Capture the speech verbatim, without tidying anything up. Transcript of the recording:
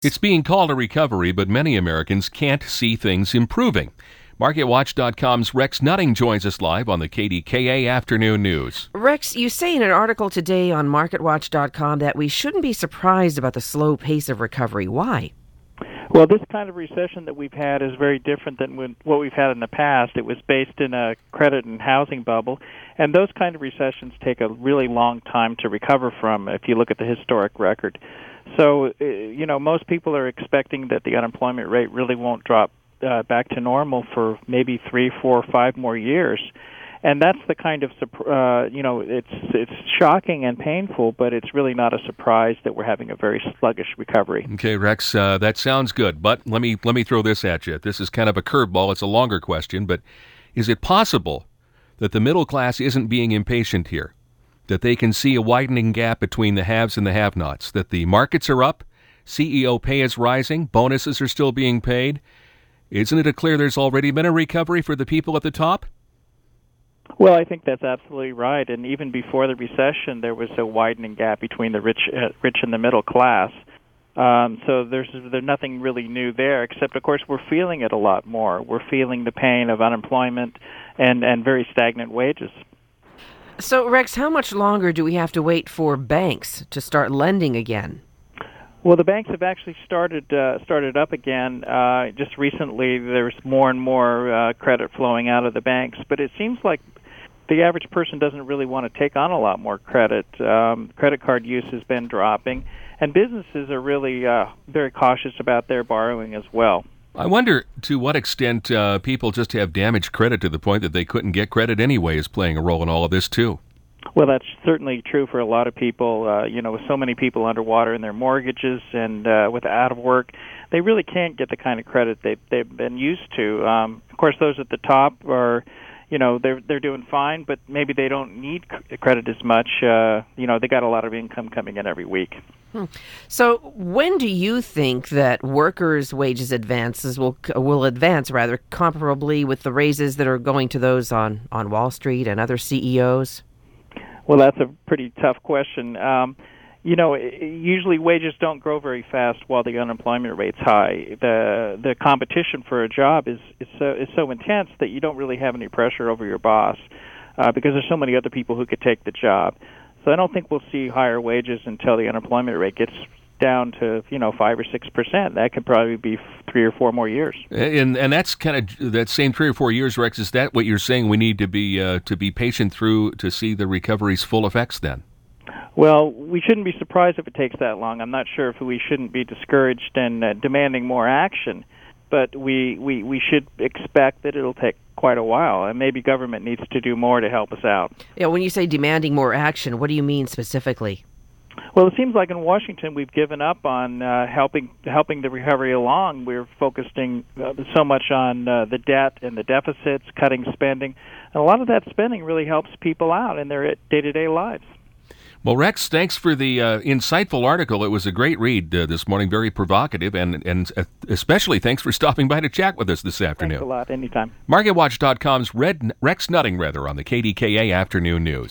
It's being called a recovery, but many Americans can't see things improving. Market Watch dot com's Rex Nutting joins us live on the K D K A Afternoon News. Rex, you say in an article today on Market Watch dot com that we shouldn't be surprised about the slow pace of recovery. Why? Well, this kind of recession that we've had is very different than when, what we've had in the past. It was based in a credit and housing bubble, and those kind of recessions take a really long time to recover from if you look at the historic record. So, uh, you know, most people are expecting that the unemployment rate really won't drop uh, back to normal for maybe three, four, five more years. And that's the kind of, uh, you know, it's it's shocking and painful, but it's really not a surprise that we're having a very sluggish recovery. Okay, Rex, uh, that sounds good, but let me let me throw this at you. This is kind of a curveball. It's a longer question, but is it possible that the middle class isn't being impatient here? That they can see a widening gap between the haves and the have-nots? That the markets are up, C E O pay is rising, bonuses are still being paid? Isn't it clear there's already been a recovery for the people at the top? Well, I think that's absolutely right. And even before the recession, there was a widening gap between the rich, uh, rich and the middle class. Um, so there's there's nothing really new there, except, of course, we're feeling it a lot more. We're feeling the pain of unemployment and, and very stagnant wages. So, Rex, how much longer do we have to wait for banks to start lending again? Well, the banks have actually started uh, started up again. Uh, just recently, there's more and more uh, credit flowing out of the banks, but it seems like the average person doesn't really want to take on a lot more credit. Um, credit card use has been dropping, and businesses are really uh, very cautious about their borrowing as well. I wonder to what extent uh, people just have damaged credit to the point that they couldn't get credit anyway is playing a role in all of this, too. Well, that's certainly true for a lot of people. Uh, you know, with so many people underwater in their mortgages and uh, with out of work, they really can't get the kind of credit they've, they've been used to. Um, of course, those at the top are, you know, they're they're doing fine, but maybe they don't need credit as much. Uh, you know, they got a lot of income coming in every week. Hmm. So, when do you think that workers' wages advances will will advance rather comparably with the raises that are going to those on, on Wall Street and other C E Os? Well, that's a pretty tough question. Um, you know, usually wages don't grow very fast while the unemployment rate's high. The the competition for a job is, is so is so intense that you don't really have any pressure over your boss uh, because there's so many other people who could take the job. So I don't think we'll see higher wages until the unemployment rate gets down to, you know, five or six percent. That could probably be three or four more years. And and that's kind of that same three or four years, Rex. Is that what you're saying? We need to be uh, to be patient through to see the recovery's full effects then? Well, we shouldn't be surprised if it takes that long. I'm not sure if we shouldn't be discouraged and uh, demanding more action, but we, we, we should expect that it'll take quite a while, and maybe government needs to do more to help us out. Yeah, when you say demanding more action, what do you mean specifically? Well, it seems like in Washington we've given up on uh, helping helping the recovery along. We're focusing uh, so much on uh, the debt and the deficits, cutting spending, and a lot of that spending really helps people out in their day-to-day lives. Well, Rex, thanks for the uh, insightful article. It was a great read uh, this morning, very provocative, and, and especially thanks for stopping by to chat with us this afternoon. Thanks a lot. Anytime. Market Watch dot com's Red, Rex Nutting, rather, on the K D K A Afternoon News.